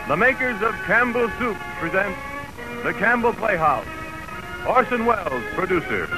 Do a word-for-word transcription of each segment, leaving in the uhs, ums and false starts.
The makers of Campbell Soup present The Campbell Playhouse. Orson Welles, producer.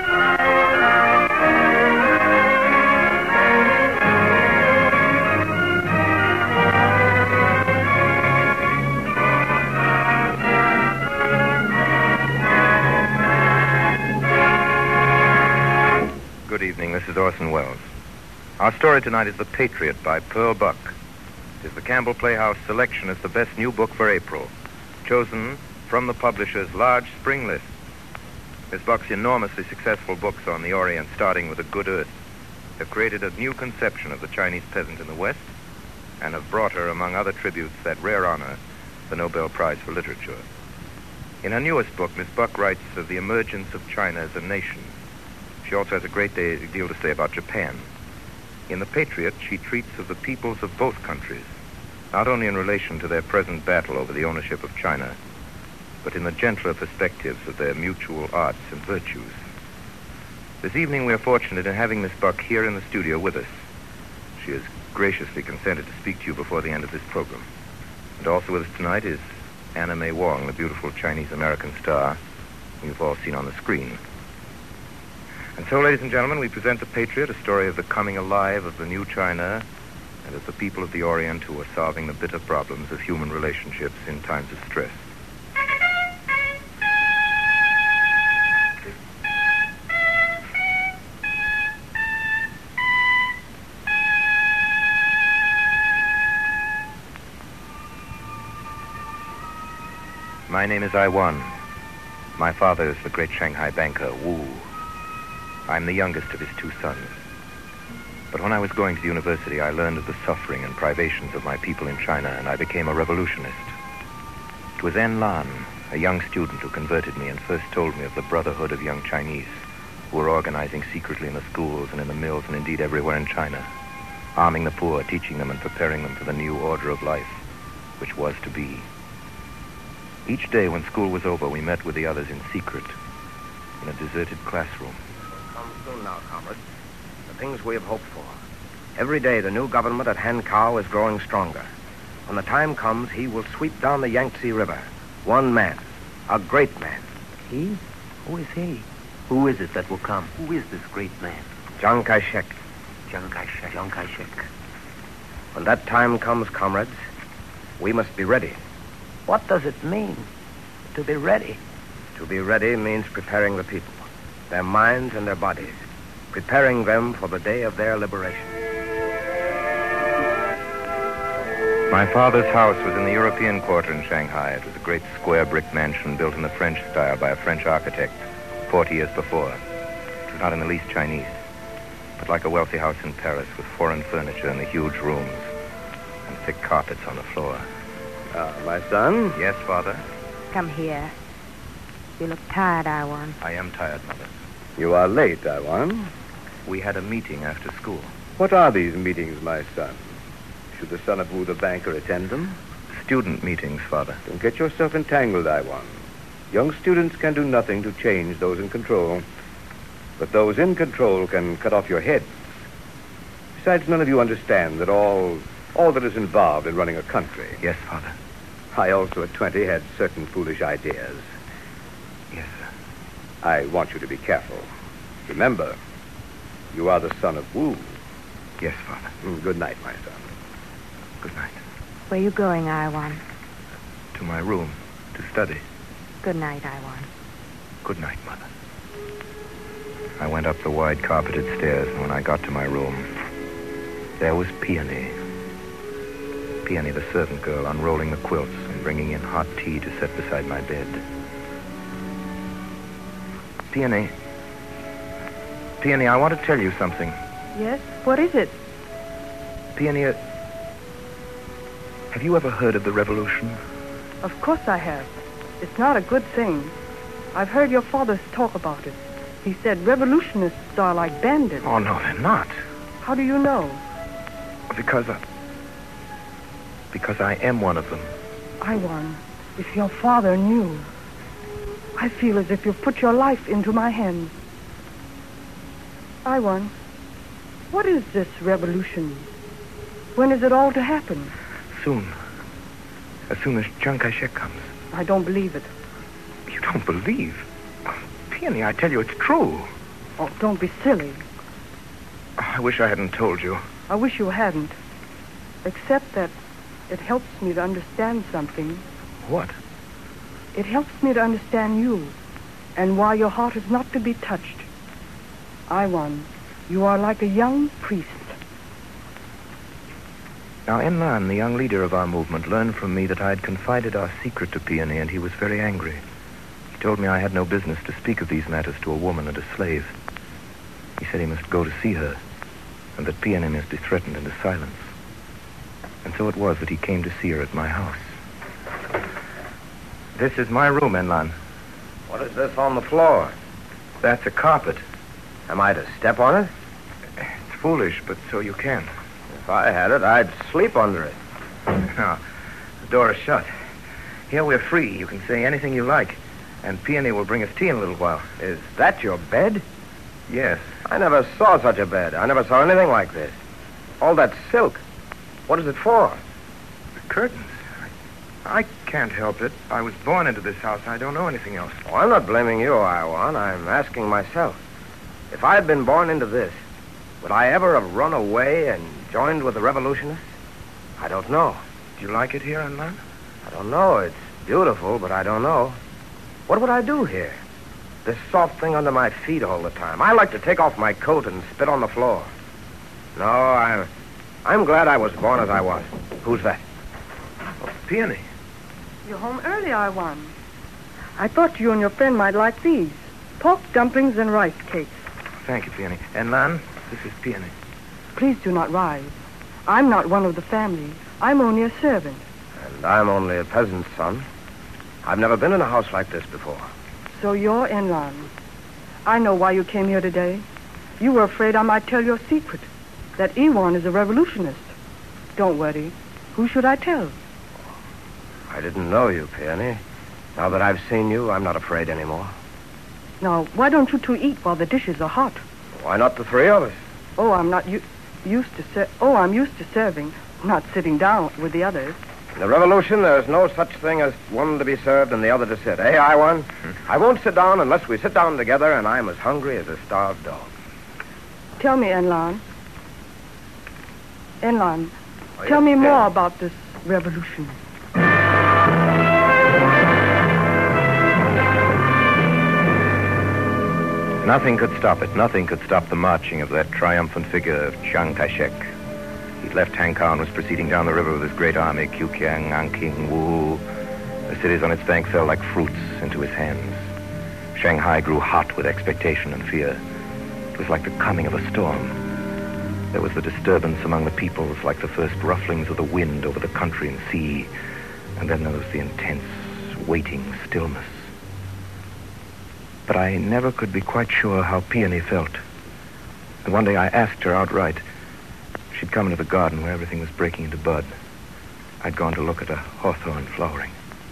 Good evening, this is Orson Welles. Our story tonight is The Patriot by Pearl Buck. It is the Campbell Playhouse selection as the best new book for April, chosen from the publisher's large spring list. Miss Buck's enormously successful books on the Orient, starting with A Good Earth, have created a new conception of the Chinese peasant in the West and have brought her, among other tributes, that rare honor, the Nobel Prize for Literature. In her newest book, Miss Buck writes of the emergence of China as a nation. She also has a great deal to say about Japan. In The Patriot, she treats of the peoples of both countries, not only in relation to their present battle over the ownership of China, but in the gentler perspectives of their mutual arts and virtues. This evening, we are fortunate in having Miss Buck here in the studio with us. She has graciously consented to speak to you before the end of this program. And also with us tonight is Anna May Wong, the beautiful Chinese-American star you've all seen on the screen. And so, ladies and gentlemen, we present The Patriot, a story of the coming alive of the new China and of the people of the Orient who are solving the bitter problems of human relationships in times of stress. My name is I Wan. My father is the great Shanghai banker, Wu. I'm the youngest of his two sons. But when I was going to the university, I learned of the suffering and privations of my people in China, and I became a revolutionist. It was En Lan, a young student, who converted me and first told me of the brotherhood of young Chinese who were organizing secretly in the schools and in the mills and indeed everywhere in China, arming the poor, teaching them and preparing them for the new order of life, which was to be. Each day when school was over, we met with the others in secret in a deserted classroom. Soon now, comrades. The things we have hoped for. Every day the new government at Hankow is growing stronger. When the time comes, he will sweep down the Yangtze River. One man. A great man. He? Who is he? Who is it that will come? Who is this great man? Chiang Kai-shek. Chiang Kai-shek. Chiang Kai-shek. When that time comes, comrades, we must be ready. What does it mean, to be ready? To be ready means preparing the people, their minds and their bodies, preparing them for the day of their liberation. My father's house was in the European Quarter in Shanghai. It was a great square brick mansion built in the French style by a French architect forty years before. It was not in the least Chinese, but like a wealthy house in Paris with foreign furniture in the huge rooms and thick carpets on the floor. Ah, my son? Yes, Father? Come here. You look tired, I Wan. I am tired, Mother. You are late, I Wan. We had a meeting after school. What are these meetings, my son? Should the son of Wu the banker attend them? Student meetings, Father. Don't get yourself entangled, I Wan. Young students can do nothing to change those in control. But those in control can cut off your heads. Besides, none of you understand that all, all that is involved in running a country. Yes, Father. I also, at twenty, had certain foolish ideas. Yes, sir. I want you to be careful. Remember, you are the son of Wu. Yes, Father. Mm, good night, my son. Good night. Where you going, I Wan? To my room, to study. Good night, I Wan. Good night, Mother. I went up the wide carpeted stairs, and when I got to my room, there was Peony. Peony, the servant girl, unrolling the quilts and bringing in hot tea to set beside my bed. Peony. Peony, I want to tell you something. Yes? What is it? Peony, uh, have you ever heard of the revolution? Of course I have. It's not a good thing. I've heard your father talk about it. He said revolutionists are like bandits. Oh, no, they're not. How do you know? Because I... Because I am one of them. I Wan, if your father knew. I feel as if you've put your life into my hands. I Wan, what is this revolution? When is it all to happen? Soon. as soon as Chiang Kai-shek comes. I don't believe it. You don't believe? Oh, Peony, I tell you, it's true. Oh, don't be silly. I wish I hadn't told you. I wish you hadn't. Except that it helps me to understand something. What? It helps me to understand you and why your heart is not to be touched. Iwan, you are like a young priest. Now, Enlan, the young leader of our movement, learned from me that I had confided our secret to Peony, and he was very angry. He told me I had no business to speak of these matters to a woman and a slave. He said he must go to see her, and that Peony must be threatened into silence. And so it was that he came to see her at my house. This is my room, Enlan. What is this on the floor? That's a carpet. Am I to step on it? It's foolish, but so you can. If I had it, I'd sleep under it. Now, the door is shut. Here we're free. You can say anything you like. And Peony will bring us tea in a little while. Is that your bed? Yes. I never saw such a bed. I never saw anything like this. All that silk. What is it for? The curtains. I, I can't help it. I was born into this house. I don't know anything else. Oh, I'm not blaming you, Iwan. I'm asking myself. If I had been born into this, would I ever have run away and joined with the revolutionists? I don't know. Do you like it here, Enlan? I don't know. It's beautiful, but I don't know. What would I do here? This soft thing under my feet all the time. I like to take off my coat and spit on the floor. No, I'm, I'm glad I was born as I was. Who's that? Oh, Peony. You're home early, Iwan. I thought you and your friend might like these. Pork dumplings and rice cakes. Thank you, Peony. Enlan, this is Peony. Please do not rise. I'm not one of the family. I'm only a servant. And I'm only a peasant's son. I've never been in a house like this before. So you're Enlan. I know why you came here today. You were afraid I might tell your secret, that Iwan is a revolutionist. Don't worry. Who should I tell? I didn't know you, Peony. Now that I've seen you, I'm not afraid anymore. Now, why don't you two eat while the dishes are hot? Why not the three of us? Oh, I'm not u- used to ser- Oh, I'm used to serving, not sitting down with the others. In the revolution, there's no such thing as one to be served and the other to sit. Eh, Iwan? Hmm. I won't sit down unless we sit down together, and I'm as hungry as a starved dog. Tell me, Enlan. Enlan, Oh, tell yes, me yes. more about this revolution. Nothing could stop it. Nothing could stop the marching of that triumphant figure of Chiang Kai-shek. He'd left Hankow and was proceeding down the river with his great army, Kukyang, Nanking, Wuhu. The cities on its bank fell like fruits into his hands. Shanghai grew hot with expectation and fear. It was like the coming of a storm. There was the disturbance among the peoples, like the first rufflings of the wind over the country and sea. And then there was the intense, waiting stillness. But I never could be quite sure how Peony felt. And one day I asked her outright. She'd come into the garden where everything was breaking into bud. I'd gone to look at a hawthorn flowering.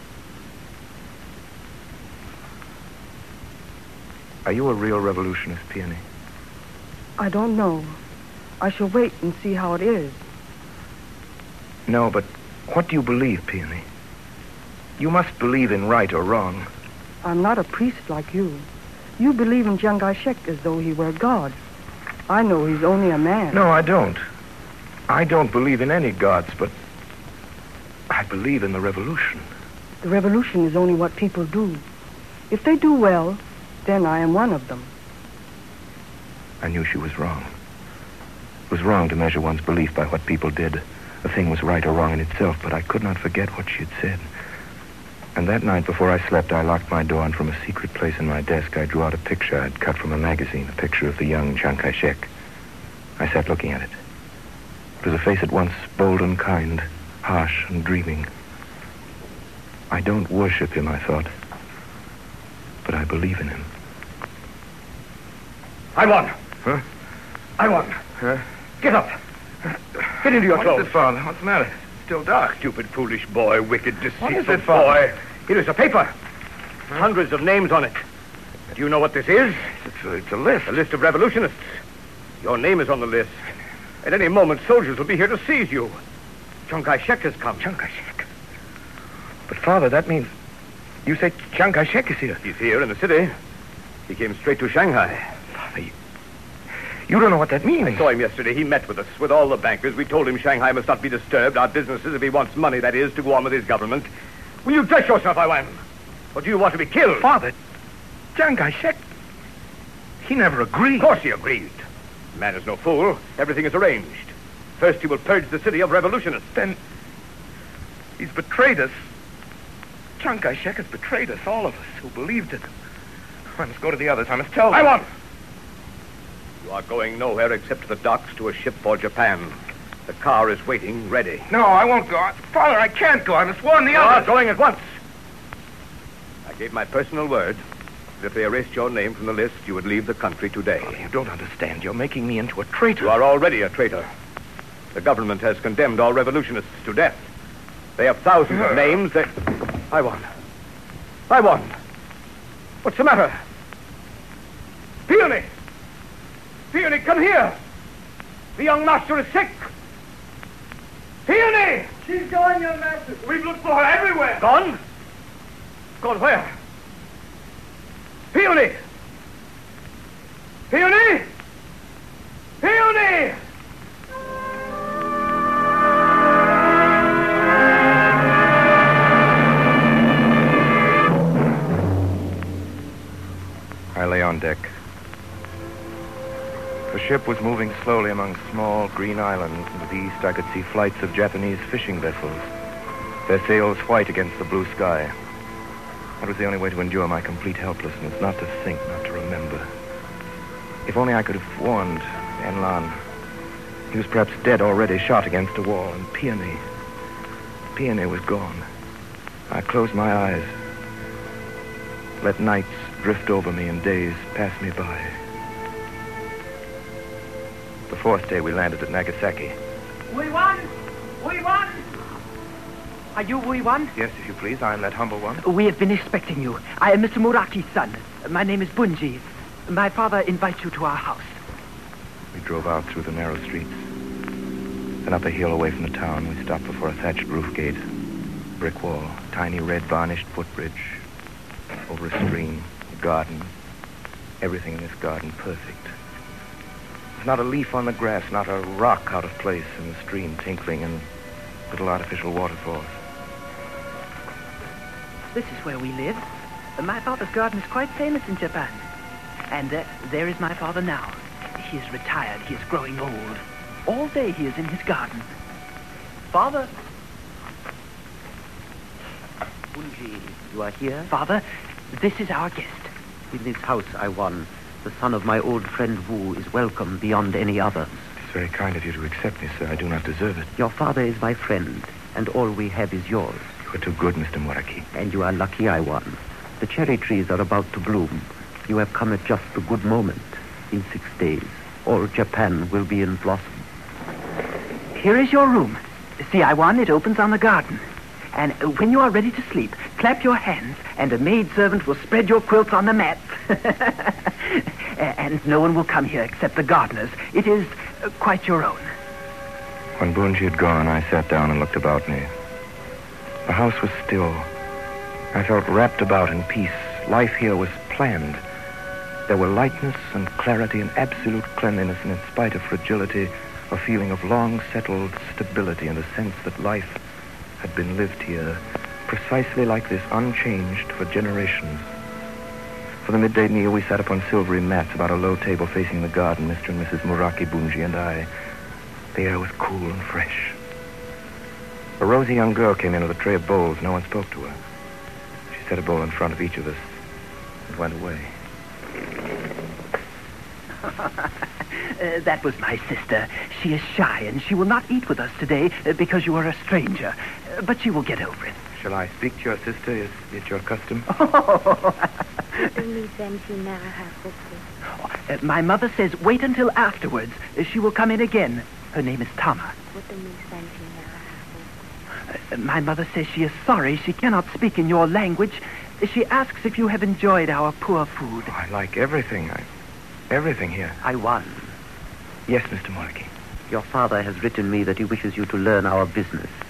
Are you a real revolutionist, Peony? I don't know. I shall wait and see how it is. No, but what do you believe, Peony? You must believe in right or wrong. I'm not a priest like you. You believe in Chiang Kai-shek as though he were God. I know he's only a man. No, I don't. I don't believe in any gods, but I believe in the revolution. The revolution is only what people do. If they do well, then I am one of them. I knew she was wrong. It was wrong to measure one's belief by what people did. A thing was right or wrong in itself, but I could not forget what she had said. And that night before I slept, I locked my door, and from a secret place in my desk, I drew out a picture I'd cut from a magazine, a picture of the young Chiang Kai-shek. I sat looking at it. It was a face at once bold and kind, harsh and dreaming. I don't worship him, I thought, but I believe in him. Iwan! Huh? Iwan! Huh? Get up! Get into your What clothes. is it, Father? What's the matter? It's still dark. Stupid, foolish boy, wicked, deceitful What is it, boy. Father? It is a paper. Hundreds of names on it. Do you know what this is? It's a, it's a list. A list of revolutionists. Your name is on the list. At any moment, soldiers will be here to seize you. Chiang Kai-shek has come. Chiang Kai-shek. But, Father, that means... You say Chiang Kai-shek is here. He's here in the city. He came straight to Shanghai. Father, you, you don't know what that means. I saw him yesterday. He met with us, with all the bankers. We told him Shanghai must not be disturbed. Our businesses, if he wants money, that is, to go on with his government. Will you dress yourself, Iwan? Or do you want to be killed? Father, Chiang Kai-shek, he never agreed. Of course he agreed. The man is no fool. Everything is arranged. First he will purge the city of revolutionists. Then he's betrayed us. Chiang Kai-shek has betrayed us, all of us, who believed it. I must go to the others. I must tell them. Iwan! You are going nowhere except to the docks to a ship for Japan. The car is waiting, ready. No, I won't go. Father, I can't go. I must warn the You are others. going at once. I gave my personal word that if they erased your name from the list, you would leave the country today. Oh, you don't understand. You're making me into a traitor. You are already a traitor. The government has condemned all revolutionists to death. They have thousands of names. They... Iwan. Iwan. What's the matter? Peony! Peony, come here! The young master is sick! Peony! She's gone, young master. We've looked for her everywhere. Gone? Gone where? Peony! Peony! Peony! I lay on deck. The ship was moving slowly among small green islands, and to the east I could see flights of Japanese fishing vessels, their sails white against the blue sky. That was the only way to endure my complete helplessness, not to think, not to remember. If only I could have warned Enlan. He was perhaps dead already, shot against a wall, and Peony... Peony was gone. I closed my eyes, let nights drift over me and days pass me by. The fourth day we landed at Nagasaki. We won! We won! Are you Wu Wan? Yes, if you please, I am that humble one. We have been expecting you. I am Mister Muraki's son. My name is Bunji. My father invites you to our house. We drove out through the narrow streets. Then up a hill away from the town, we stopped before a thatched roof gate. Brick wall, tiny red varnished footbridge. Over a stream, a garden. Everything in this garden perfect. There's not a leaf on the grass, not a rock out of place in the stream tinkling in little artificial waterfalls. This is where we live. My father's garden is quite famous in Japan. And uh, there is my father now. He is retired. He is growing old. All day he is in his garden. Father. Bunji, you are here? Father, this is our guest. In this house, Iwan, the son of my old friend Wu is welcome beyond any other. It's very kind of you to accept me, sir. I do not deserve it. Your father is my friend, and all we have is yours. You are too good, Mister Muraki. And you are lucky, Iwan. The cherry trees are about to bloom. You have come at just the good moment. In six days, all Japan will be in blossom. Here is your room. See, Iwan, it opens on the garden. And when you are ready to sleep, clap your hands, and a maidservant will spread your quilts on the mat. And no one will come here except the gardeners. It is uh, quite your own. When Bunji had gone, I sat down and looked about me. The house was still. I felt wrapped about in peace. Life here was planned. There were lightness and clarity and absolute cleanliness, and in spite of fragility, a feeling of long-settled stability and a sense that life had been lived here precisely like this, unchanged for generations. For the midday meal, we sat upon silvery mats about a low table facing the garden, Mister and Missus Muraki, Bunji, and I. The air was cool and fresh. A rosy young girl came in with a tray of bowls. No one spoke to her. She set a bowl in front of each of us and went away. Uh, that was my sister. She is shy, and she will not eat with us today uh, because you are a stranger. Uh, but she will get over it. Shall I speak to your sister? Is it your custom? Uh, my mother says wait until afterwards. Uh, she will come in again. Her name is Tama. Uh, my mother says she is sorry she cannot speak in your language. She asks if you have enjoyed our poor food. Oh, I like everything. I, everything here. Iwan, Yes, Mister Muraki. your father has written me that he wishes you to learn our business.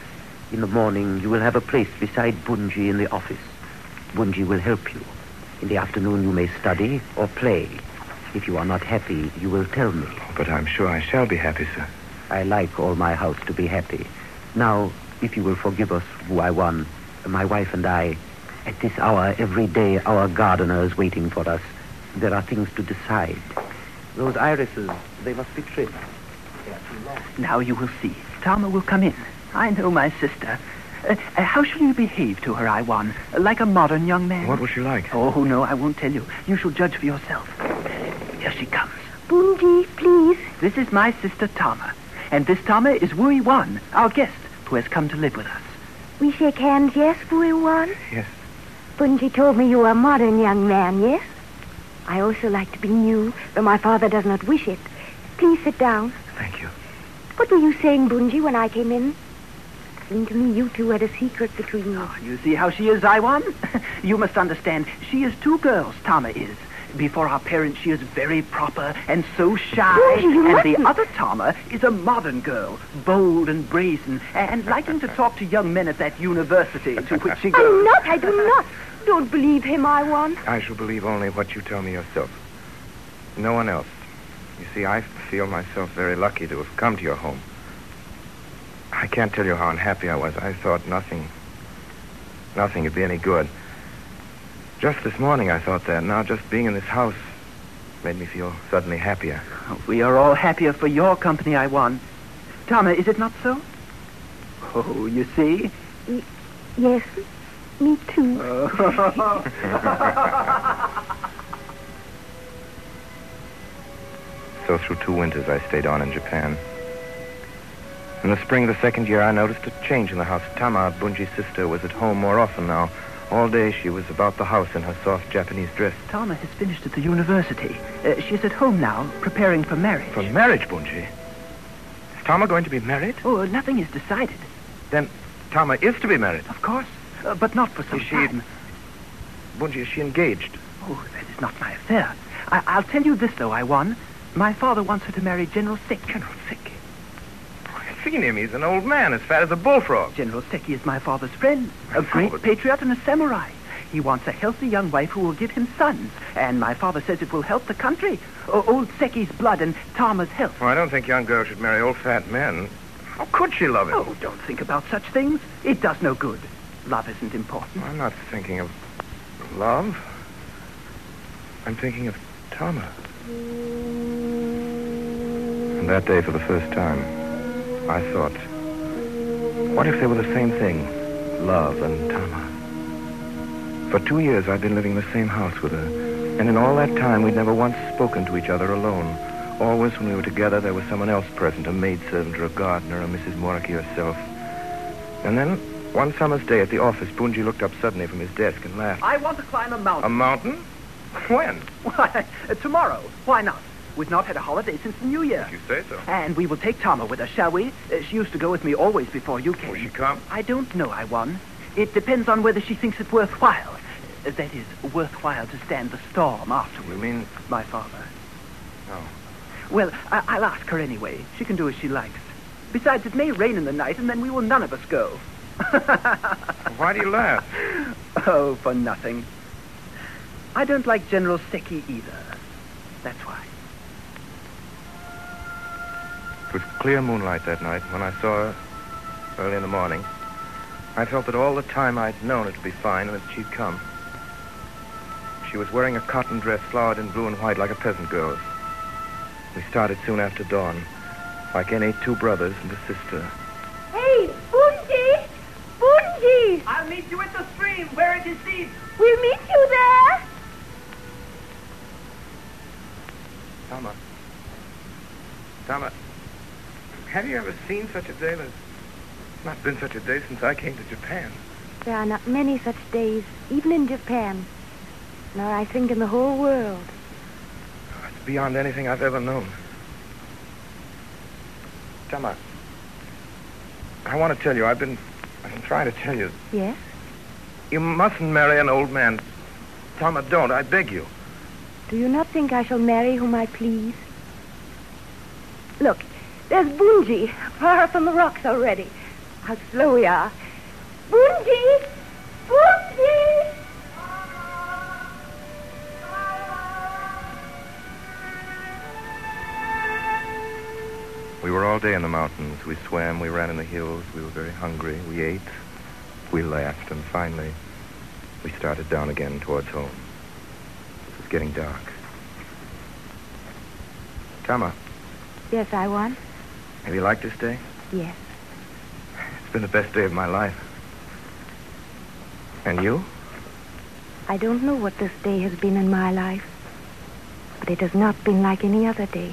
In the morning, you will have a place beside Bunji in the office. Bunji will help you. In the afternoon, you may study or play. If you are not happy, you will tell me. But I'm sure I shall be happy, sir. I like all my house to be happy. Now, if you will forgive us, Wuaiwan, my wife and I, at this hour every day, our gardener is waiting for us. There are things to decide. Those irises, they must be trimmed. They are too long. Now you will see. Tama will come in. I know my sister. Uh, uh, how shall you behave to her, Iwan? Like a modern young man? What was she like? Oh, no, I won't tell you. You shall judge for yourself. Here she comes. Bunji, please. This is my sister Tama. And this Tama is Wui Wan, our guest, who has come to live with us. We shake hands, yes, Wuiwan? Yes. Bunji told me you are a modern young man, yes? I also like to be new, though my father does not wish it. Please sit down. Thank you. What were you saying, Bunji, when I came in? Seemed to me you two had a secret between you. Oh, you see how she is, Iwan? You must understand, she is two girls, Tama is. Before our parents, she is very proper and so shy. Bunji, you and the mustn't. other Tama is a modern girl, bold and brazen, and liking to talk to young men at that university to which she I'm goes. not, I do not. Don't believe him, Iwan. I shall believe only what you tell me yourself. No one else. You see, I feel myself very lucky to have come to your home. I can't tell you how unhappy I was. I thought nothing, nothing could be any good. Just this morning I thought that. Now just being in this house made me feel suddenly happier. We are all happier for your company, Iwan. Tama, is it not so? Oh, you see? Y- yes, me too. So through two winters I stayed on in Japan. In the spring of the second year I noticed a change in the house. Tama, Bunji's sister, was at home more often now. All day she was about the house in her soft Japanese dress. Tama has finished at the university. Uh, she's at home now, preparing for marriage. For marriage, Bunji? Is Tama going to be married? Oh, nothing is decided. Then Tama is to be married. Of course, uh, but not for some Is she... time. Bunji, is she engaged? Oh, that is not my affair. I- I'll tell you this, though, Iwan. My father wants her to marry General Seki. General Seki? I've seen him. He's an old man, as fat as a bullfrog. General Seki is my father's friend, a Oh, great but- patriot and a samurai. He wants a healthy young wife who will give him sons, and my father says it will help the country. O- old Seki's blood and Tama's health. Well, I don't think young girls should marry old fat men. How could she love him? Oh, don't think about such things. It does no good. Love isn't important. I'm not thinking of love. I'm thinking of Tama. And that day, for the first time, I thought, what if they were the same thing? Love and Tama. For two years, I'd been living in the same house with her. And in all that time, we'd never once spoken to each other alone. Always, when we were together, there was someone else present, a maidservant or a gardener or Missus Moriki herself. And then, one summer's day at the office, Bunji looked up suddenly from his desk and laughed. I want to climb a A mountain. mountain? When? Why, uh, tomorrow. Why not? We've not had a holiday since the New Year. You say so. And we will take Tama with us, shall we? Uh, she used to go with me always before you came. Will she come? I don't know, Iwan. It depends on whether she thinks it worthwhile. Uh, that is, worthwhile to stand the storm afterwards. You mean... My father. No. Well, I- I'll ask her anyway. She can do as she likes. Besides, it may rain in the night, and then we will none of us go. Why do you laugh? Oh, for nothing. I don't like General Seki either. That's why. It was clear moonlight that night when I saw her early in the morning. I felt that all the time I'd known it would be fine and that she'd come. She was wearing a cotton dress flowered in blue and white like a peasant girl's. We started soon after dawn, like any two brothers and a sister. Hey, Bunji! Bunji! I'll meet you at the stream where it is deep. We'll meet you there. Tama. Tama, have you ever seen such a day? There's not been such a day since I came to Japan. There are not many such days, even in Japan. Nor, I think, in the whole world. It's beyond anything I've ever known. Tama, I want to tell you, I've been, I've been trying to tell you. Yes? You mustn't marry an old man. Tama, don't, I beg you. Do you not think I shall marry whom I please? Look, there's Bunji, far up on the rocks already. How slow we are. Boonty! Boonty! We were all day in the mountains. We swam, we ran in the hills. We were very hungry. We ate, we laughed, and finally, we started down again towards home. It was getting dark. Tama, Yes, I won. have you liked this day? Yes. It's been the best day of my life. And you? I don't know what this day has been in my life, but it has not been like any other day.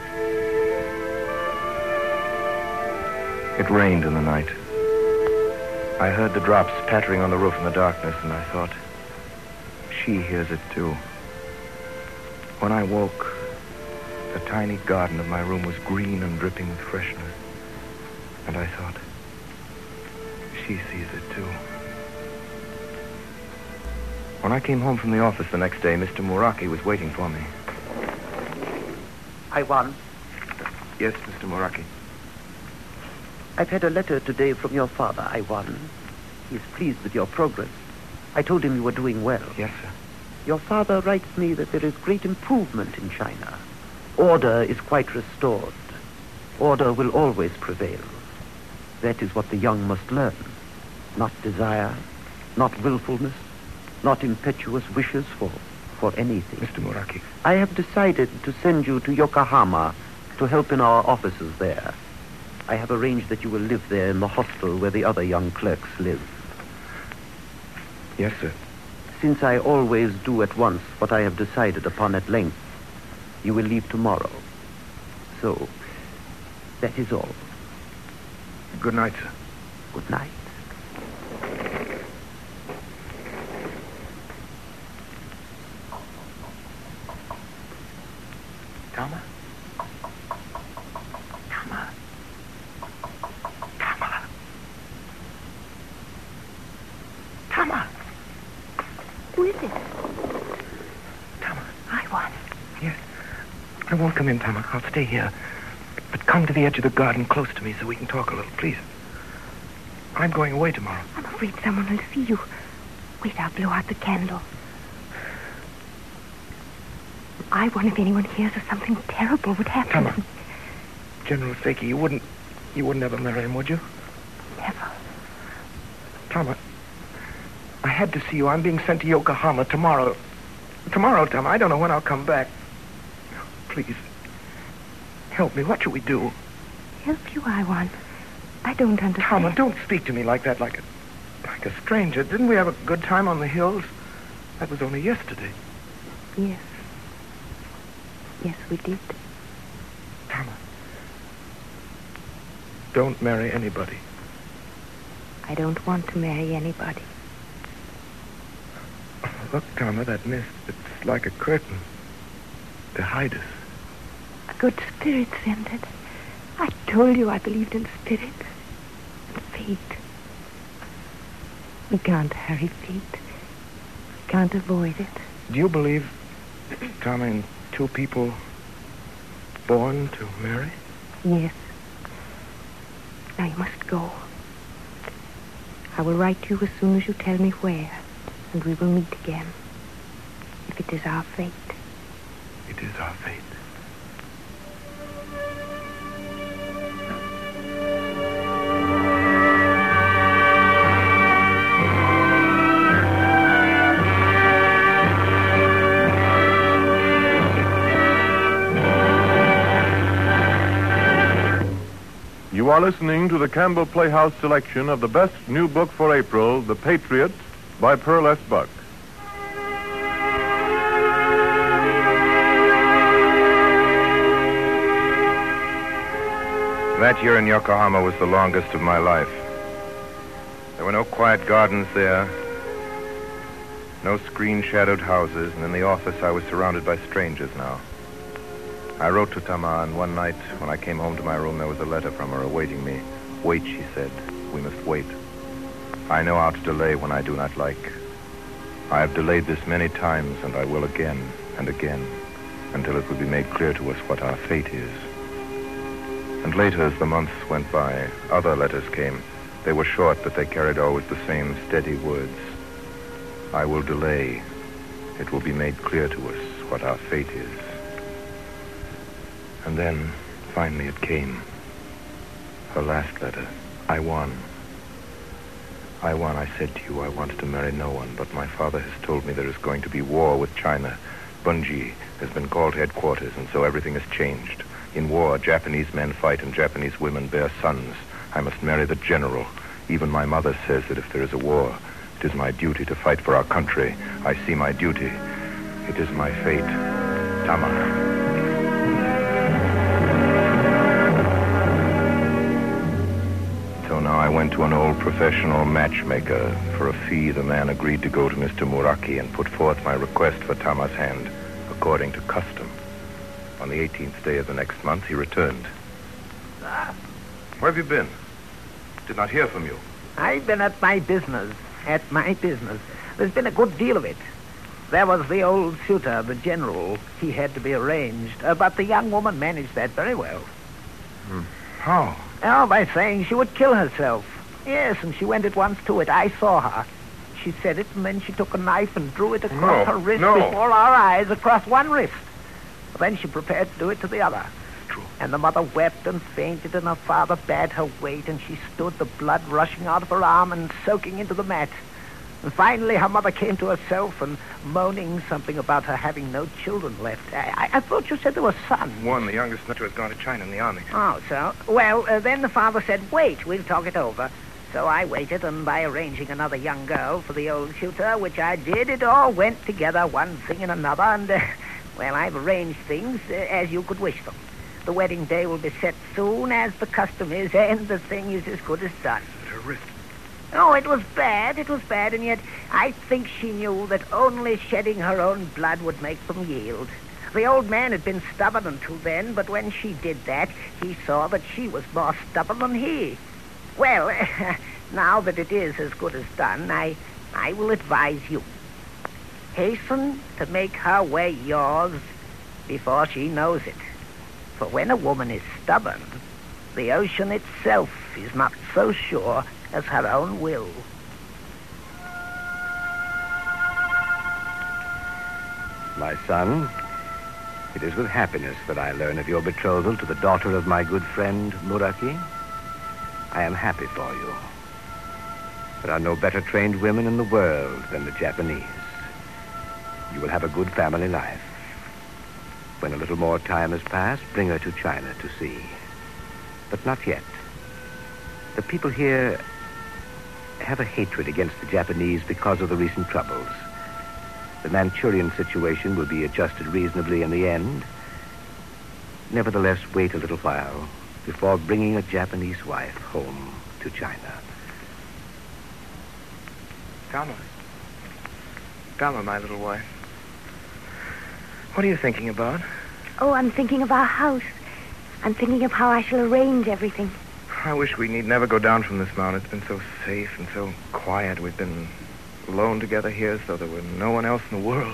It rained in the night. I heard the drops pattering on the roof in the darkness, and I thought, she hears it too. When I woke, the tiny garden of my room was green and dripping with freshness. And I thought, she sees it too. When I came home from the office the next day, Mister Muraki was waiting for me. I won. Yes, Mister Muraki. I've had a letter today from your father, I won. He's pleased with your progress. I told him you were doing well. Yes, sir. Your father writes me that there is great improvement in China. Order is quite restored. Order will always prevail. That is what the young must learn. Not desire, not willfulness, not impetuous wishes for, for anything. Mister Muraki. I have decided to send you to Yokohama to help in our offices there. I have arranged that you will live there in the hostel where the other young clerks live. Yes, sir. Since I always do at once what I have decided upon at length, you will leave tomorrow. So, that is all. Good night, sir. Good night. Tama? Tama? Tama? Tama? Who is it? Tama? I won. Yes. I won't come in, Tama. I'll stay here. But come to the edge of the garden close to me so we can talk a little, please. I'm going away tomorrow. I'm afraid someone will see you. Wait, I'll blow out the candle. I wonder if anyone hears or something terrible would happen. Tama. General Seiki, you wouldn't... You wouldn't ever marry him, would you? Never. Tama, I had to see you. I'm being sent to Yokohama tomorrow. Tomorrow, Tama. I don't know when I'll come back. Please. Help me. What should we do? Help you, I want. I don't understand. Tama, don't speak to me like that, like a... like a stranger. Didn't we have a good time on the hills? That was only yesterday. Yes. Yes, we did. Tama. Don't marry anybody. I don't want to marry anybody. Look, Tama, that mist. It's like a curtain to hide us. A good spirit sent it. I told you I believed in spirits. And fate. We can't hurry fate. We can't avoid it. Do you believe, Tama, in two people born to marry? Yes. Now you must go. I will write to you as soon as you tell me where, and we will meet again. If it is our fate. It is our fate. You are listening to the Campbell Playhouse selection of the best new book for April, The Patriot, by Pearl S. Buck. That year in Yokohama was the longest of my life. There were no quiet gardens there, no screen-shadowed houses, and in the office I was surrounded by strangers now. I wrote to Tama, and one night when I came home to my room, there was a letter from her awaiting me. Wait, she said. We must wait. I know how to delay when I do not like. I have delayed this many times, and I will again and again, until it will be made clear to us what our fate is. And later, as the months went by, other letters came, They were short, but they carried always the same steady words. I will delay. It will be made clear to us what our fate is. And then, finally, it came. Her last letter. I won. I won. I said to you I wanted to marry no one, but my father has told me there is going to be war with China. Bunji has been called headquarters, and so everything has changed. In war, Japanese men fight and Japanese women bear sons. I must marry the general. Even my mother says that if there is a war, it is my duty to fight for our country. I see my duty. It is my fate. Tama. So now I went to an old professional matchmaker. For a fee, the man agreed to go to Mister Muraki and put forth my request for Tama's hand, according to custom. On the eighteenth day of the next month, he returned. Ah. Where have you been? Did not hear from you. I've been at my business. At my business. There's been a good deal of it. There was the old suitor, the general. He had to be arranged. Uh, but the young woman managed that very well. Hmm. How? Oh, by saying she would kill herself. Yes, and she went at once to it. I saw her. She said it, and then she took a knife and drew it across No, her wrist no. before our eyes, across one wrist. Then she prepared to do it to the other. True. And the mother wept and fainted, and her father bade her wait, and she stood, the blood rushing out of her arm and soaking into the mat. And finally, her mother came to herself and moaning something about her having no children left. I, I, I thought you said there were sons. One, the youngest daughter, has gone to China in the army. Oh, so? Well, uh, then the father said, wait, we'll talk it over. So I waited, and by arranging another young girl for the old tutor, which I did, it all went together, one thing and another, and, uh, well, I've arranged things uh, as you could wish them. The wedding day will be set soon, as the custom is, and the thing is as good as done. But her wrist. Oh, it was bad, it was bad, and yet I think she knew that only shedding her own blood would make them yield. The old man had been stubborn until then, but when she did that, he saw that she was more stubborn than he. Well, now that it is as good as done, I, I will advise you. Hasten to make her way yours before she knows it. For when a woman is stubborn, the ocean itself is not so sure as her own will. My son, it is with happiness that I learn of your betrothal to the daughter of my good friend, Muraki. I am happy for you. There are no better trained women in the world than the Japanese. You will have a good family life. When a little more time has passed, bring her to China to see. But not yet. The people here have a hatred against the Japanese because of the recent troubles. The Manchurian situation will be adjusted reasonably in the end. Nevertheless, wait a little while before bringing a Japanese wife home to China. Tama. Tama, my little wife. What are you thinking about? Oh, I'm thinking of our house. I'm thinking of how I shall arrange everything. I wish we need never go down from this mountain. It's been so safe and so quiet. We've been alone together here as though there were no one else in the world.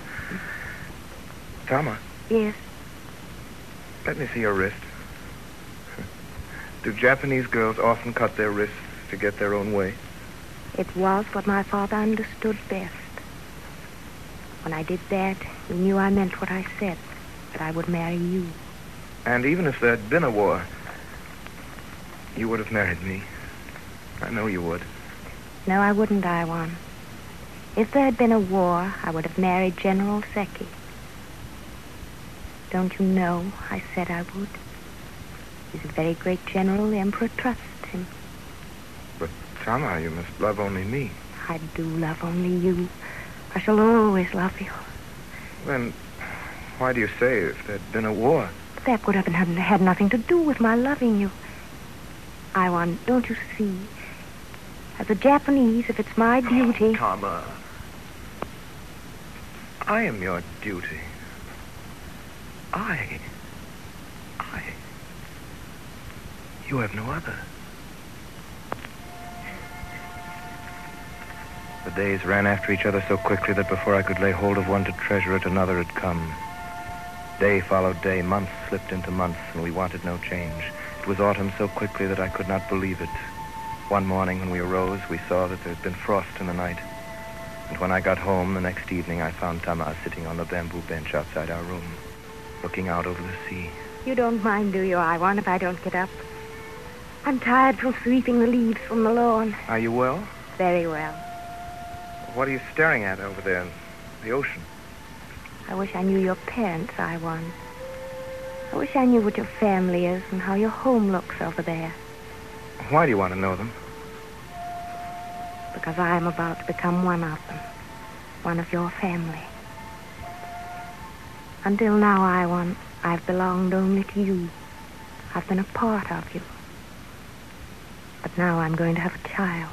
Tama. Yes. Let me see your wrist. Do Japanese girls often cut their wrists to get their own way? It was what my father understood best. When I did that, he knew I meant what I said, that I would marry you. And even if there had been a war, you would have married me. I know you would. No, I wouldn't, Iwan. If there had been a war, I would have married General Seki. Don't you know I said I would? He's a very great general. The Emperor trusts him. But, Tama, you must love only me. I do love only you. I shall always love you. Then, why do you say if there'd been a war? That would have had nothing to do with my loving you. Iwan, don't you see? As a Japanese, if it's my duty... Oh, Tama. I am your duty. I... I... You have no other. The days ran after each other so quickly that before I could lay hold of one to treasure it, another had come. Day followed day, months slipped into months, and we wanted no change. It was autumn so quickly that I could not believe it. One morning when we arose, we saw that there had been frost in the night. And when I got home the next evening, I found Tama sitting on the bamboo bench outside our room, looking out over the sea. You don't mind, do you, Iwan, if I don't get up? I'm tired from sweeping the leaves from the lawn. Are you well? Very well. What are you staring at over there in the ocean? I wish I knew your parents, Iwan. I wish I knew what your family is and how your home looks over there. Why do you want to know them? Because I am about to become one of them. One of your family. Until now, Iwan, I've belonged only to you. I've been a part of you. But now I'm going to have a child.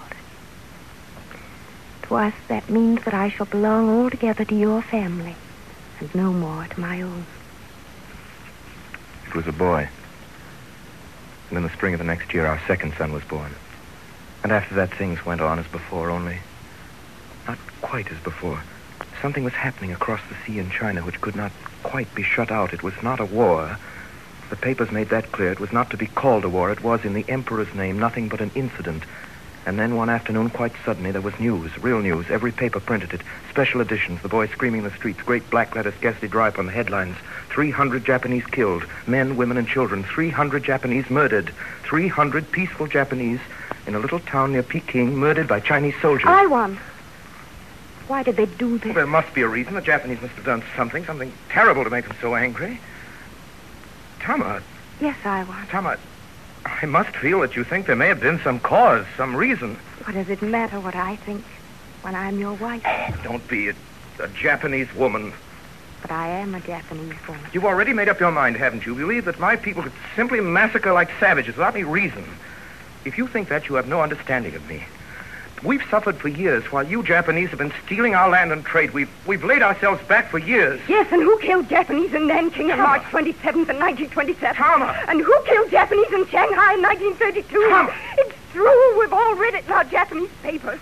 To us, that means that I shall belong altogether to your family, and no more to my own. It was a boy. And in the spring of the next year, our second son was born. And after that, things went on as before, only not quite as before. Something was happening across the sea in China which could not quite be shut out. It was not a war. The papers made that clear. It was not to be called a war. It was, in the Emperor's name, nothing but an incident. And then one afternoon, quite suddenly, there was news, real news. Every paper printed it. Special editions, the boys screaming in the streets, great black letters scarcely dry up on the headlines. three hundred Japanese killed, men, women, and children. three hundred Japanese murdered. three hundred peaceful Japanese in a little town near Peking murdered by Chinese soldiers. Iwan! Why did they do this? Well, there must be a reason. The Japanese must have done something, something terrible to make them so angry. Tama. Yes, Iwan. Tama, I must feel that you think there may have been some cause, some reason. What does it matter what I think when I'm your wife? Don't be a, a Japanese woman. But I am a Japanese woman. You've already made up your mind, haven't you? You believe that my people could simply massacre like savages without any reason. If you think that, you have no understanding of me. We've suffered for years while you Japanese have been stealing our land and trade. We've, we've laid ourselves back for years. Yes, and who killed Japanese in Nanking on March twenty-seventh in nineteen twenty-seven? Tama! And who killed Japanese in Shanghai in nineteen thirty-two? Tama! It's true. We've all read it in our Japanese papers.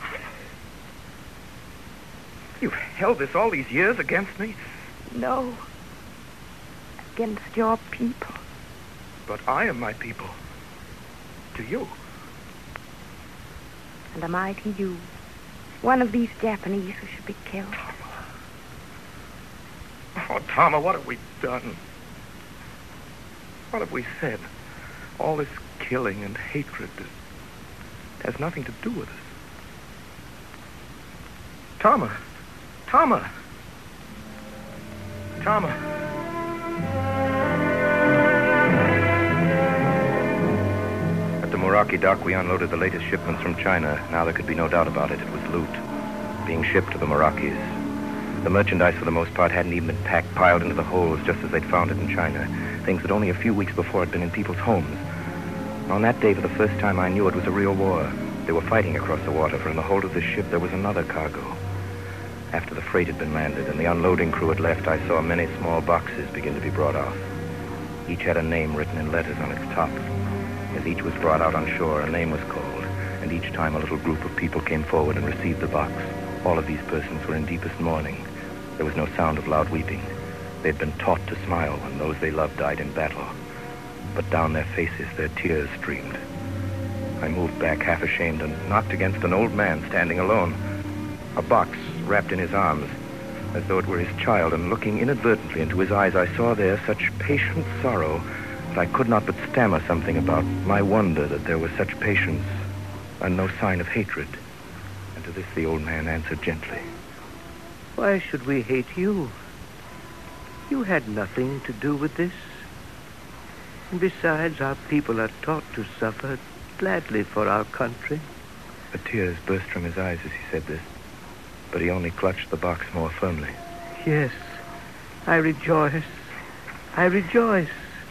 You've held this all these years against me? No. Against your people. But I am my people. To you. And am I to you? One of these Japanese who should be killed. Oh, Tama, what have we done? What have we said? All this killing and hatred has nothing to do with us. Tama. Tama. Tama. At the Meraki dock, we unloaded the latest shipments from China. Now there could be no doubt about it. It was loot, being shipped to the Merakis. The merchandise, for the most part, hadn't even been packed, piled into the holds, just as they'd found it in China. Things that only a few weeks before had been in people's homes. And on that day, for the first time, I knew it was a real war. They were fighting across the water, for in the hold of this ship there was another cargo. After the freight had been landed and the unloading crew had left, I saw many small boxes begin to be brought off. Each had a name written in letters on its top. As each was brought out on shore, a name was called, and each time a little group of people came forward and received the box. All of these persons were in deepest mourning. There was no sound of loud weeping. They had been taught to smile when those they loved died in battle. But down their faces, their tears streamed. I moved back half ashamed and knocked against an old man standing alone. A box wrapped in his arms, as though it were his child, and looking inadvertently into his eyes, I saw there such patient sorrow that I could not but stammer something about my wonder that there was such patience and no sign of hatred. And to this the old man answered gently. Why should we hate you? You had nothing to do with this. And besides, our people are taught to suffer gladly for our country. The tears burst from his eyes as he said this, but he only clutched the box more firmly. Yes, I rejoice. I rejoice.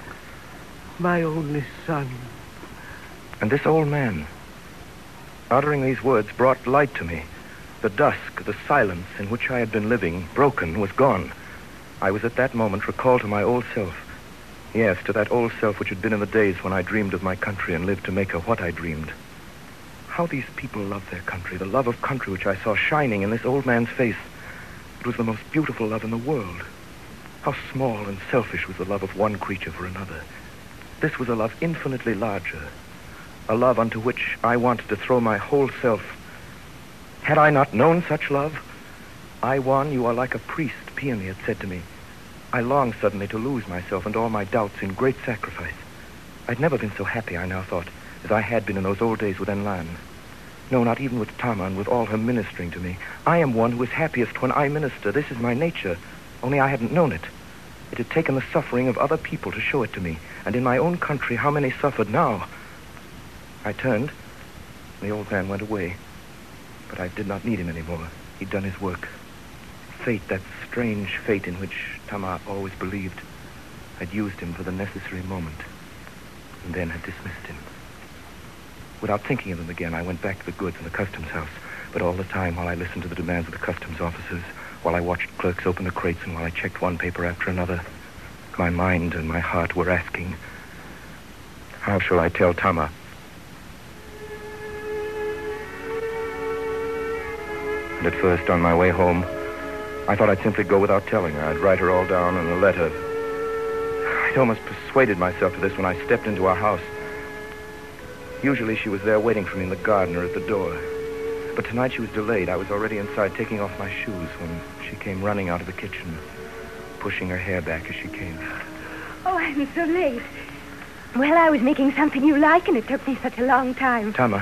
My only son. And this old man, uttering these words, brought light to me. The dusk, the silence in which I had been living, broken, was gone. I was at that moment recalled to my old self. Yes, to that old self which had been in the days when I dreamed of my country and lived to make her what I dreamed. How these people love their country, the love of country which I saw shining in this old man's face. It was the most beautiful love in the world. How small and selfish was the love of one creature for another. This was a love infinitely larger, a love unto which I wanted to throw my whole self. Had I not known such love, I, Juan, you are like a priest, Peony had said to me. I longed suddenly to lose myself and all my doubts in great sacrifice. I'd never been so happy, I now thought, as I had been in those old days with Enlan. No, not even with Tama and with all her ministering to me. I am one who is happiest when I minister. This is my nature, only I hadn't known it. It had taken the suffering of other people to show it to me, and in my own country, how many suffered now. I turned, and the old man went away, but I did not need him anymore. He'd done his work. Fate, that strange fate in which Tama always believed, had used him for the necessary moment, and then had dismissed him. Without thinking of him again, I went back to the goods in the customs house, but all the time, while I listened to the demands of the customs officers, while I watched clerks open the crates, and while I checked one paper after another, my mind and my heart were asking, how shall I tell Tama? And at first, on my way home, I thought I'd simply go without telling her. I'd write her all down in a letter. I'd almost persuaded myself to this when I stepped into our house. Usually she was there waiting for me in the garden or at the door. But tonight she was delayed. I was already inside taking off my shoes when she came running out of the kitchen, pushing her hair back as she came. Oh, I'm so late. Well, I was making something you like, and it took me such a long time. Tama,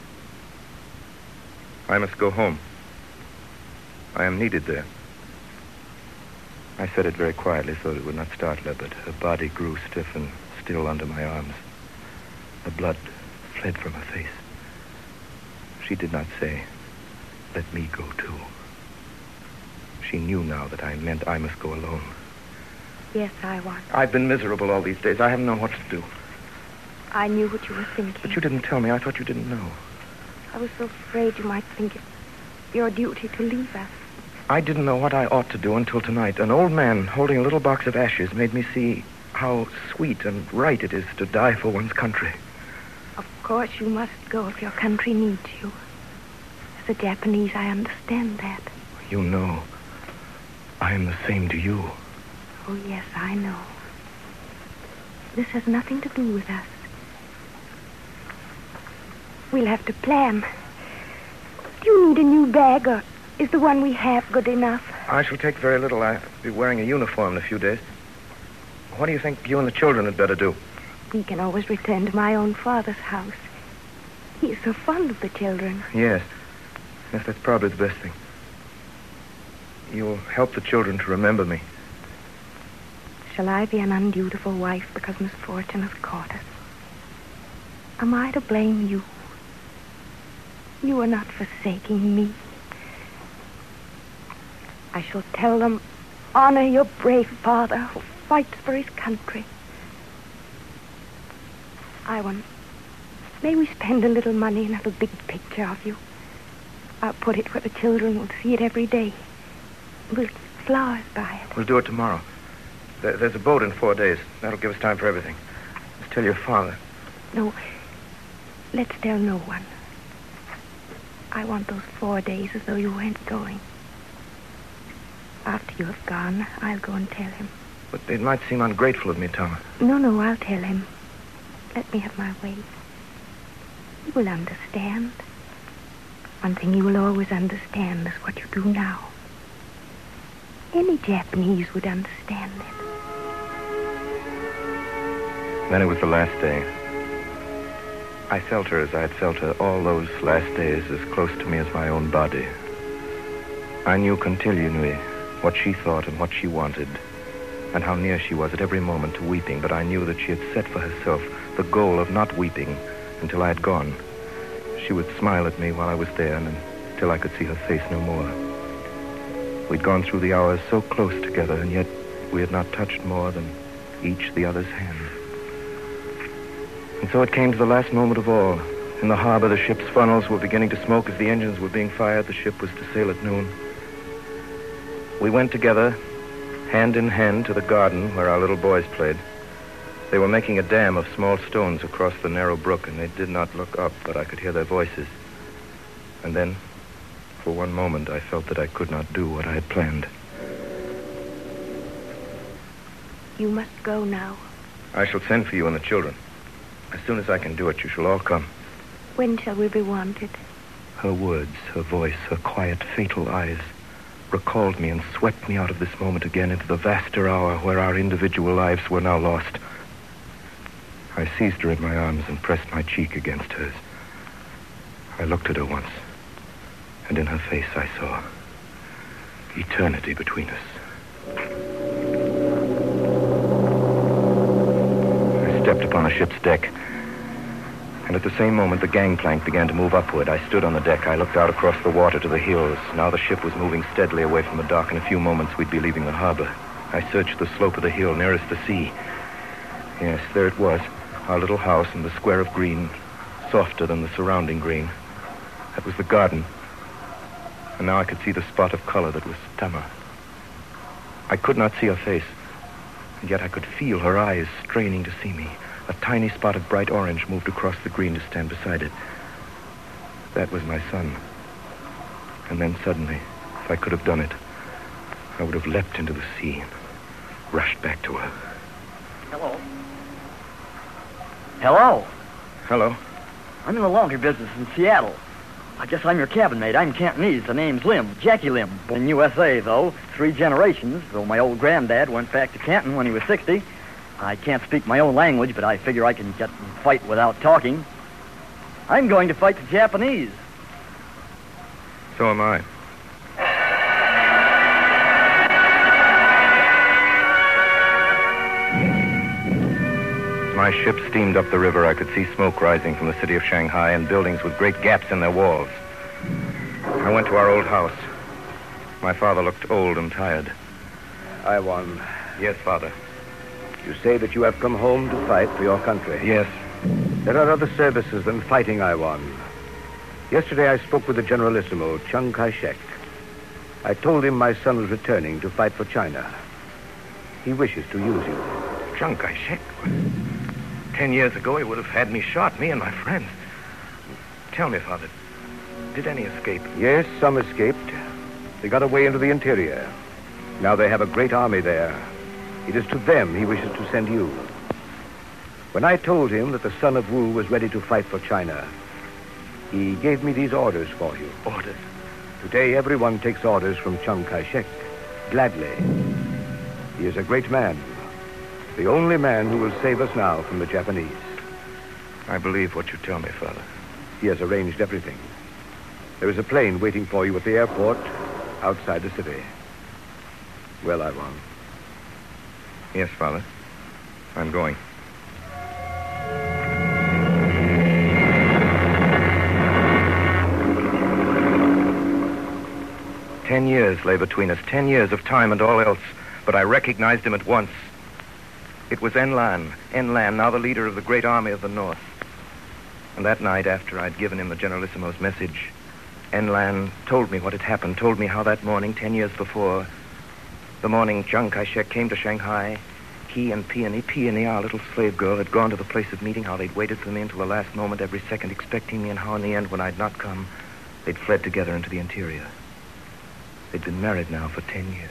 I must go home. I am needed there. I said it very quietly so that it would not startle her, but her body grew stiff and still under my arms. The blood fled from her face. She did not say, let me go too. She knew now that I meant I must go alone. Yes, I want. I've been miserable all these days. I haven't known what to do. I knew what you were thinking. But you didn't tell me. I thought you didn't know. I was so afraid you might think it your duty to leave us. I didn't know what I ought to do until tonight. An old man holding a little box of ashes made me see how sweet and right it is to die for one's country. Of course you must go if your country needs you. As a Japanese, I understand that. You know, I am the same to you. Oh, yes, I know. This has nothing to do with us. We'll have to plan. Do you need a new bag, or is the one we have good enough? I shall take very little. I'll be wearing a uniform in a few days. What do you think you and the children had better do? We can always return to my own father's house. He is so fond of the children. Yes. Yes, that's probably the best thing. You'll help the children to remember me. Shall I be an undutiful wife because misfortune has caught us? Am I to blame you? You are not forsaking me. I shall tell them, honor your brave father who fights for his country. Iwan, may we spend a little money and have a big picture of you? I'll put it where the children will see it every day. We'll keep flowers by it. We'll do it tomorrow. There, there's a boat in four days. That'll give us time for everything. Let's tell your father. No, let's tell no one. I want those four days as though you weren't going. After you have gone, I'll go and tell him. But it might seem ungrateful of me, Tama. No, no, I'll tell him. Let me have my way. He will understand. One thing he will always understand is what you do now. Any Japanese would understand it. Then it was the last day. I felt her as I had felt her all those last days, as close to me as my own body. I knew continually what she thought and what she wanted, and how near she was at every moment to weeping, but I knew that she had set for herself the goal of not weeping until I had gone. She would smile at me while I was there, and until I could see her face no more. We'd gone through the hours so close together, and yet we had not touched more than each the other's hand. And so it came to the last moment of all. In the harbor, the ship's funnels were beginning to smoke as the engines were being fired. The ship was to sail at noon. We went together, hand in hand, to the garden where our little boys played. They were making a dam of small stones across the narrow brook, and they did not look up, but I could hear their voices. And then, for one moment, I felt that I could not do what I had planned. You must go now. I shall send for you and the children. As soon as I can do it, you shall all come. When shall we be wanted? Her words, her voice, her quiet, fatal eyes recalled me and swept me out of this moment again into the vaster hour where our individual lives were now lost. I seized her in my arms and pressed my cheek against hers. I looked at her once, and in her face I saw eternity between us. I stepped upon the ship's deck, and at the same moment the gangplank began to move upward. I stood on the deck. I looked out across the water to the hills. Now the ship was moving steadily away from the dock. In a few moments we'd be leaving the harbor. I searched the slope of the hill nearest the sea. Yes, there it was, our little house in the square of green, softer than the surrounding green. That was the garden. And now I could see the spot of color that was Tama. I could not see her face, and yet I could feel her eyes straining to see me. A tiny spot of bright orange moved across the green to stand beside it. That was my son. And then suddenly, if I could have done it, I would have leapt into the sea and rushed back to her. Hello. Hello. Hello. I'm in the laundry business in Seattle. I guess I'm your cabin mate. I'm Cantonese. The name's Lim, Jackie Lim. In U S A, though, three generations, though my old granddad went back to Canton when he was sixty. I can't speak my own language, but I figure I can get and fight without talking. I'm going to fight the Japanese. So am I. As my ship steamed up the river, I could see smoke rising from the city of Shanghai and buildings with great gaps in their walls. I went to our old house. My father looked old and tired. Iwan. Yes, Father. You say that you have come home to fight for your country. Yes. There are other services than fighting, Iwan. Yesterday I spoke with the Generalissimo, Chiang Kai-shek. I told him my son was returning to fight for China. He wishes to use you. Chiang Kai-shek? Ten years ago he would have had me shot, me and my friends. Tell me, Father, did any escape? Yes, some escaped. They got away into the interior. Now they have a great army there. It is to them he wishes to send you. When I told him that the son of Wu was ready to fight for China, he gave me these orders for you. Orders? Today everyone takes orders from Chiang Kai-shek, gladly. He is a great man, the only man who will save us now from the Japanese. I believe what you tell me, Father. He has arranged everything. There is a plane waiting for you at the airport outside the city. Well, Iwan. Yes, Father. I'm going. Ten years lay between us, ten years of time and all else, but I recognized him at once. It was Enlan, Enlan, now the leader of the great army of the North. And that night, after I'd given him the Generalissimo's message, Enlan told me what had happened, told me how that morning, ten years before, the morning Chiang Kai-shek came to Shanghai, he and Peony, Peony, our little slave girl, had gone to the place of meeting, how they'd waited for me until the last moment, every second expecting me, and how in the end, when I'd not come, they'd fled together into the interior. They'd been married now for ten years.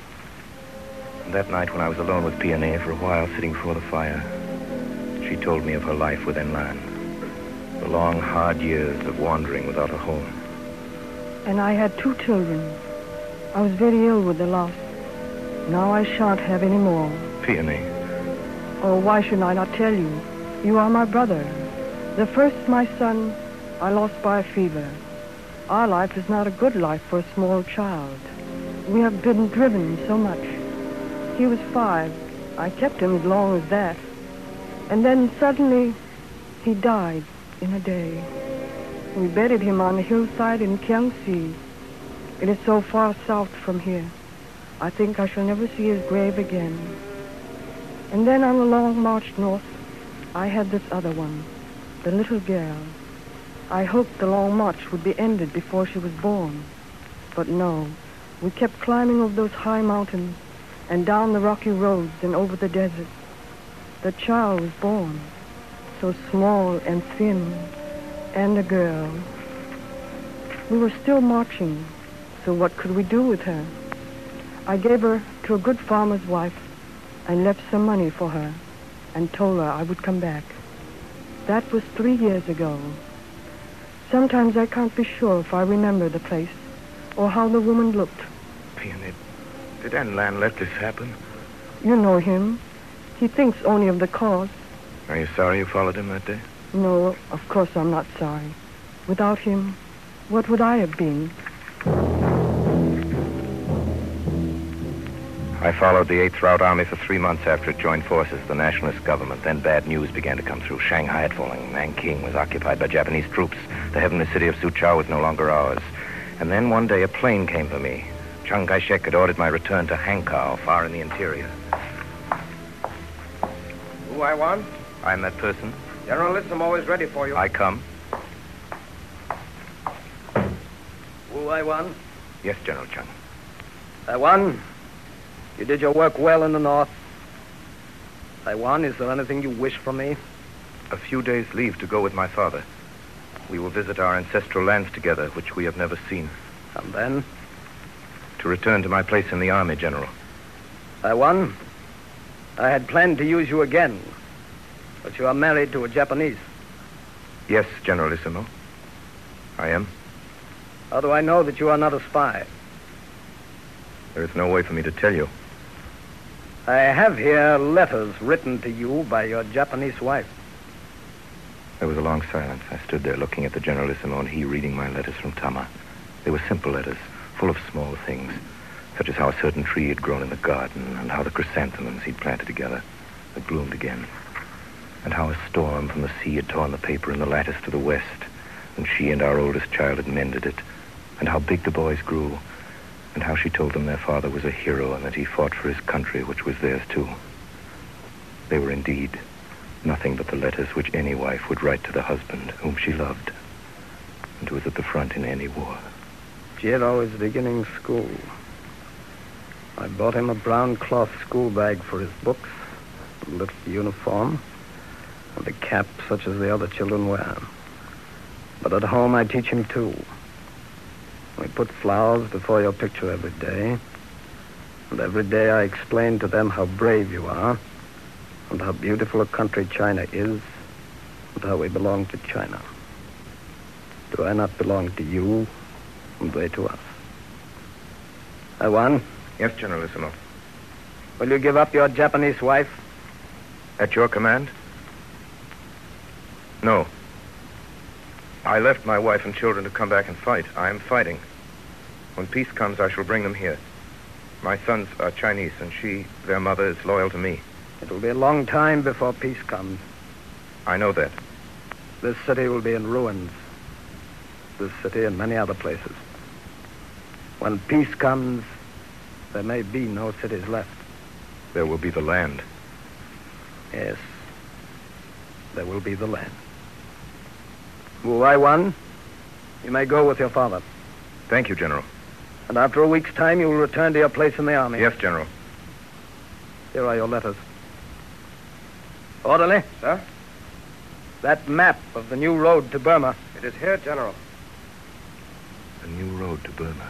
And that night, when I was alone with Peony for a while, sitting before the fire, she told me of her life with Enlan. The long, hard years of wandering without a home. And I had two children. I was very ill with the loss. Now I shan't have any more. Peony. Oh, why should I not tell you? You are my brother. The first, my son, I lost by a fever. Our life is not a good life for a small child. We have been driven so much. He was five. I kept him as long as that. And then suddenly, he died in a day. We buried him on the hillside in Kiangsi. It is so far south from here. I think I shall never see his grave again. And then on the long march north, I had this other one, the little girl. I hoped the long march would be ended before she was born. But no, we kept climbing over those high mountains and down the rocky roads and over the desert. The child was born, so small and thin, and a girl. We were still marching, so what could we do with her? I gave her to a good farmer's wife and left some money for her and told her I would come back. That was three years ago. Sometimes I can't be sure if I remember the place or how the woman looked. Peonid, did Anne Lan let this happen? You know him. He thinks only of the cause. Are you sorry you followed him that day? No, of course I'm not sorry. Without him, what would I have been? I followed the eighth Route Army for three months after it joined forces with the nationalist government. Then bad news began to come through. Shanghai had fallen. Nanking was occupied by Japanese troops. The heavenly city of Suzhou was no longer ours. And then one day a plane came for me. Chiang Kai-shek had ordered my return to Hankow, far in the interior. Who I want? I'm that person. General List, I'm always ready for you. I come. Who I want? Yes, General Chung. I won. You did your work well in the north. Taiwan, is there anything you wish from me? A few days' leave to go with my father. We will visit our ancestral lands together, which we have never seen. And then? To return to my place in the army, General. Taiwan, I had planned to use you again, but you are married to a Japanese. Yes, Generalissimo. I am. How do I know that you are not a spy? There is no way for me to tell you. I have here letters written to you by your Japanese wife. There was a long silence. I stood there looking at the Generalissimo and he reading my letters from Tama. They were simple letters, full of small things, such as how a certain tree had grown in the garden and how the chrysanthemums he'd planted together had bloomed again, and how a storm from the sea had torn the paper in the lattice to the west, and she and our oldest child had mended it, and how big the boys grew, and how she told them their father was a hero and that he fought for his country, which was theirs too. They were indeed nothing but the letters which any wife would write to the husband whom she loved and who was at the front in any war. Jiro is beginning school. I bought him a brown cloth school bag for his books, a little uniform, and a cap such as the other children wear. But at home I teach him too. We put flowers before your picture every day, and every day I explain to them how brave you are, and how beautiful a country China is, and how we belong to China. Do I not belong to you, and they to us? I won. Yes, Generalissimo. Will you give up your Japanese wife? At your command? No. I left my wife and children to come back and fight. I am fighting. When peace comes, I shall bring them here. My sons are Chinese, and she, their mother, is loyal to me. It'll be a long time before peace comes. I know that. This city will be in ruins. This city and many other places. When peace comes, there may be no cities left. There will be the land. Yes. There will be the land. Wu Wai Wan, you may go with your father. Thank you, General. And after a week's time, you will return to your place in the army. Yes, General. Here are your letters. Orderly? Sir? That map of the new road to Burma. It is here, General. The new road to Burma.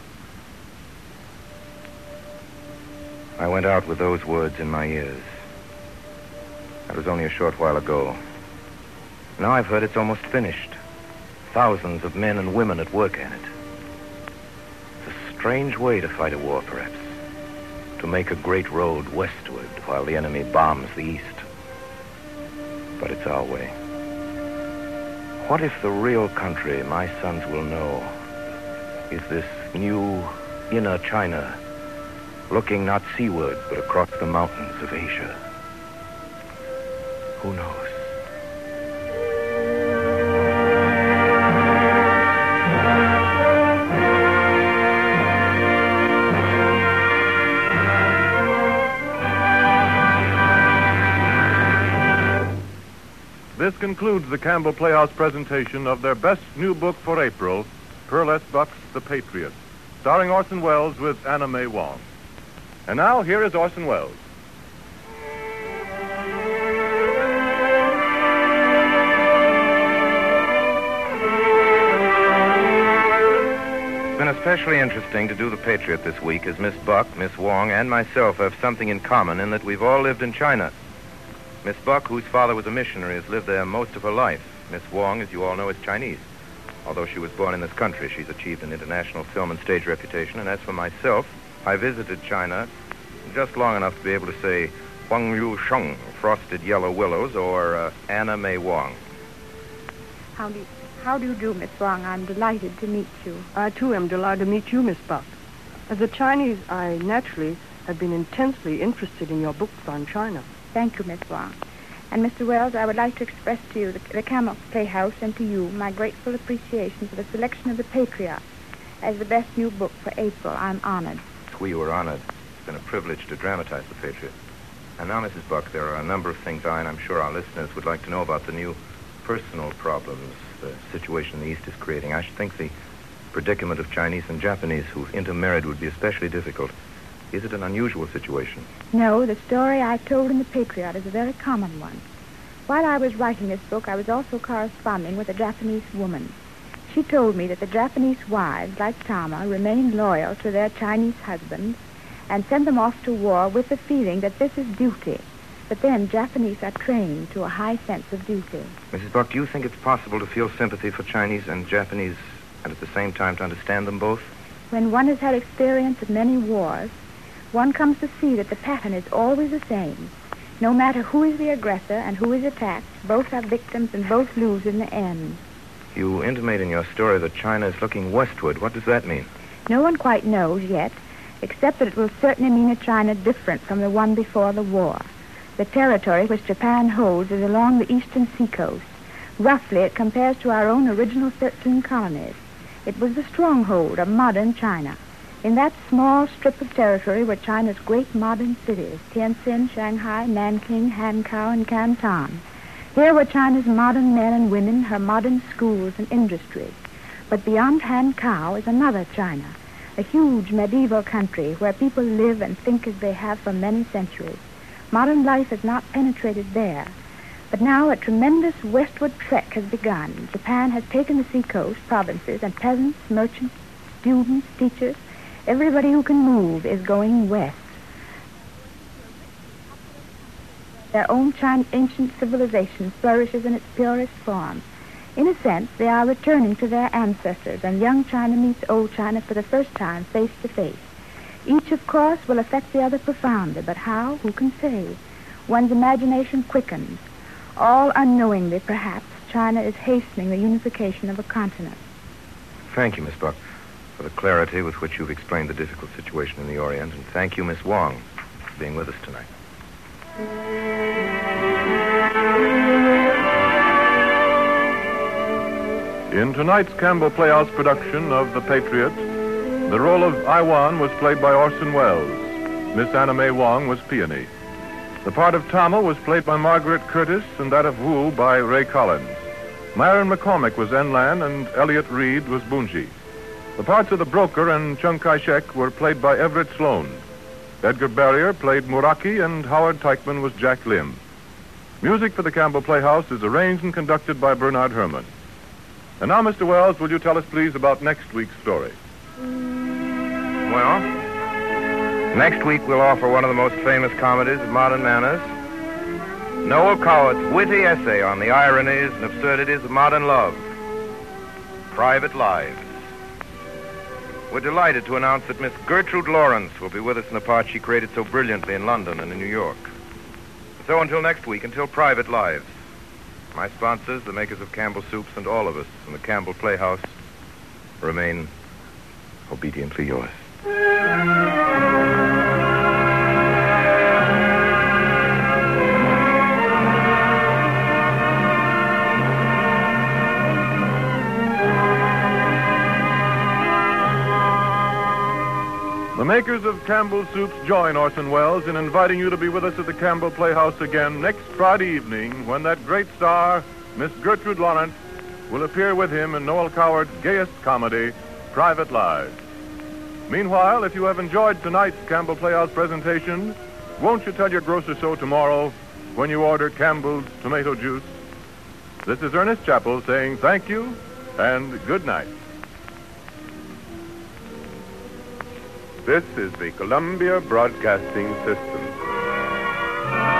I went out with those words in my ears. That was only a short while ago. Now I've heard it's almost finished. Thousands of men and women at work at it. It's a strange way to fight a war, perhaps. To make a great road westward while the enemy bombs the east. But it's our way. What if the real country my sons will know is this new inner China, looking not seaward but across the mountains of Asia? Who knows? This concludes the Campbell Playhouse presentation of their best new book for April, Pearl S. Buck's The Patriot, starring Orson Welles with Anna Mae Wong. And now, here is Orson Welles. It's been especially interesting to do The Patriot this week, as Miss Buck, Miss Wong, and myself have something in common in that we've all lived in China. Miss Buck, whose father was a missionary, has lived there most of her life. Miss Wong, as you all know, is Chinese. Although she was born in this country, she's achieved an international film and stage reputation. And as for myself, I visited China just long enough to be able to say Huang Yu Sheng, Frosted Yellow Willows, or uh, Anna May Wong. How do you, how do you do, Miss Wong? I'm delighted to meet you. I, too, am delighted to meet you, Miss Buck. As a Chinese, I naturally have been intensely interested in your books on China. Thank you, Miss Wong. And, Mister Wells, I would like to express to you, the, the Camel Playhouse, and to you, my grateful appreciation for the selection of The Patriot as the best new book for April. I'm honored. We were honored. It's been a privilege to dramatize The Patriot. And now, Missus Buck, there are a number of things I, and I'm sure our listeners would like to know about the new personal problems the situation in the East is creating. I should think the predicament of Chinese and Japanese who've intermarried would be especially difficult. Is it an unusual situation? No, the story I told in The Patriot is a very common one. While I was writing this book, I was also corresponding with a Japanese woman. She told me that the Japanese wives, like Tama, remain loyal to their Chinese husbands and send them off to war with the feeling that this is duty. But then Japanese are trained to a high sense of duty. Missus Buck, do you think it's possible to feel sympathy for Chinese and Japanese and at the same time to understand them both? When one has had experience of many wars, one comes to see that the pattern is always the same. No matter who is the aggressor and who is attacked, both are victims and both lose in the end. You intimate in your story that China is looking westward. What does that mean? No one quite knows yet, except that it will certainly mean a China different from the one before the war. The territory which Japan holds is along the eastern seacoast. Roughly, it compares to our own original thirteen colonies. It was the stronghold of modern China. In that small strip of territory were China's great modern cities, Tianjin, Shanghai, Nanking, Hankow, and Canton. Here were China's modern men and women, her modern schools and industries. But beyond Hankow is another China, a huge medieval country where people live and think as they have for many centuries. Modern life has not penetrated there. But now a tremendous westward trek has begun. Japan has taken the seacoast, provinces, and peasants, merchants, students, teachers. Everybody who can move is going west. Their own China, ancient civilization flourishes in its purest form. In a sense, they are returning to their ancestors, and young China meets old China for the first time face to face. Each, of course, will affect the other profoundly, but how? Who can say? One's imagination quickens. All unknowingly, perhaps, China is hastening the unification of a continent. Thank you, Miss Buck, for the clarity with which you've explained the difficult situation in the Orient, and thank you, Miss Wong, for being with us tonight. In tonight's Campbell Playhouse production of The Patriot, the role of Iwan was played by Orson Welles. Miss Anna May Wong was Peony. The part of Tama was played by Margaret Curtis, and that of Wu by Ray Collins. Myron McCormick was Enlan, and Elliot Reed was Bunji. The parts of the broker and Chiang Kai-shek were played by Everett Sloan. Edgar Barrier played Muraki, and Howard Teichman was Jack Lim. Music for the Campbell Playhouse is arranged and conducted by Bernard Herrmann. And now, Mister Wells, will you tell us, please, about next week's story? Well, next week we'll offer one of the most famous comedies of modern manners, Noel Cowart's witty essay on the ironies and absurdities of modern love, Private Lives. We're delighted to announce that Miss Gertrude Lawrence will be with us in the part she created so brilliantly in London and in New York. So until next week, until Private Lives, my sponsors, the makers of Campbell Soups, and all of us in the Campbell Playhouse remain obediently yours. The makers of Campbell Soups join Orson Welles in inviting you to be with us at the Campbell Playhouse again next Friday evening, when that great star, Miss Gertrude Lawrence, will appear with him in Noel Coward's gayest comedy, Private Lives. Meanwhile, if you have enjoyed tonight's Campbell Playhouse presentation, won't you tell your grocer so tomorrow when you order Campbell's tomato juice? This is Ernest Chappell saying thank you and good night. This is the Columbia Broadcasting System.